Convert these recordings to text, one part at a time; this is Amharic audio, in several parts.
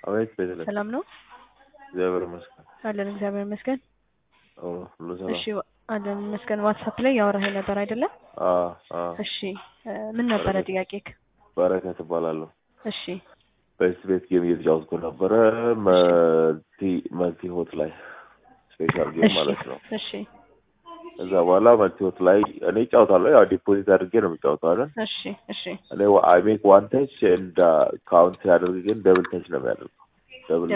አቤት በደለ ሰላም ነው እግዚአብሔር ይመስገን። አለን እግዚአብሔር ይመስገን። ሁሉ ሰላም። እሺ አለን ይመስገን። ዋትስአፕ ላይ ያወራኸኝ ነበር አይደለም? እሺ ምን ነበረ ጥያቄክ? በረከት እባላለሁ። እሺ በዚህ ቤት ጌም እየተጫወትኩ ነበረ። መልቲ ሆት ላይ ስፔሻል ጌም ማለት ነው። እሺ እዛ በኋላ መልቲ ሆት ላይ እኔ እጫወታለሁ። ያው ዲፖዚት አድርጌ ነው የምጫወተው አይደል? እሺ እሺ እኔ አይ ሜክ ዋን ተች እንደ ካውንት ሲያደርግ ግን ደብል ተች ነው የሚያደርገው። ደብል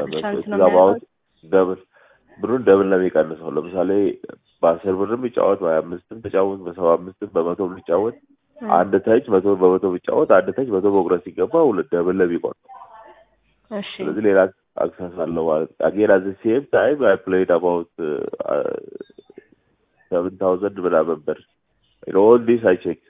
ብሩን ደብል ነው የሚቀንሰው። ለምሳሌ በ10 ብርም ይጫወት በ25ም ተጫወት በ75ም በ100 ብር ይጫወት አንድ ተች 100 በ100 ቢጫወት አንድ ተች 100 በእግረት ሲገባ ሁለት ደብል ነው የሚቆርጠው። እሺ ስለዚህ ሌላ አክሰስ አለው ማለት አጌን አት ዘ ሴም ታይም አይ ፕሌይድ አባውት 7000 ምናምን ብር ኦል ዲስ አይ ቼክ።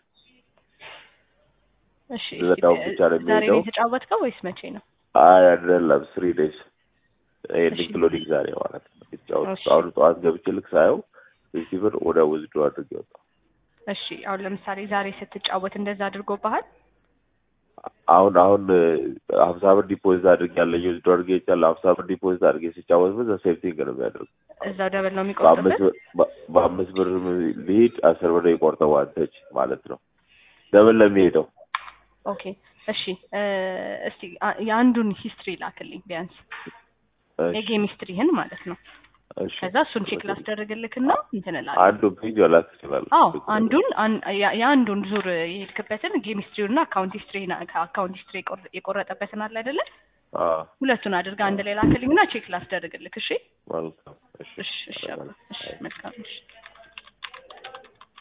እሺ ለታው ብቻ ነው ዛሬ የሚሄደው። ነው የተጫወትከው ወይስ መቼ ነው? አይ አይደለም 3 days ኢንክሉዲንግ ዛሬ ማለት ነው። የተጫወትኩት አሁን ጠዋት ገብቼ ልክ ሳየው ሪሲቨር ወደ ውዝዶ አድርጌ ወጣ። እሺ አሁን ለምሳሌ ዛሬ ስትጫወት እንደዛ አድርጎብሃል? አሁን 50 ብር ዲፖዚት አድርጌ ያለኝ ውዝዶ አድርጌ ይቻላል 50 ብር ዲፖዚት አድርጌ ሲጫወት በዛ ሴፍቲንግ ነው የሚያደርገው። እዛው ደብል ነው የሚቆርጥበት? በ5 ብር ሊድ 10 ብር ይቆርጠው አንተች ማለት ነው። ደብል ነው የሚሄደው። ኦኬ እሺ እስቲ የአንዱን ሂስትሪ ላክልኝ ቢያንስ የጌም ሂስትሪህን ማለት ነው። እሺ ከዛ እሱን ቼክ ላስደርግልክና እንትን እላለሁ። አንዱ ፔጅ ላክ ይችላል። አዎ የአንዱን ዙር የሄድክበትን ጌም ሂስትሪውና አካውንት ሂስትሪ የቆረጠበትን አለ አይደለ? ሁለቱን አድርጋ አንድ ላይ ላክልኝና ቼክ ላስደርግልክ። እሺ መልካም። እሺ መልካም። እሺ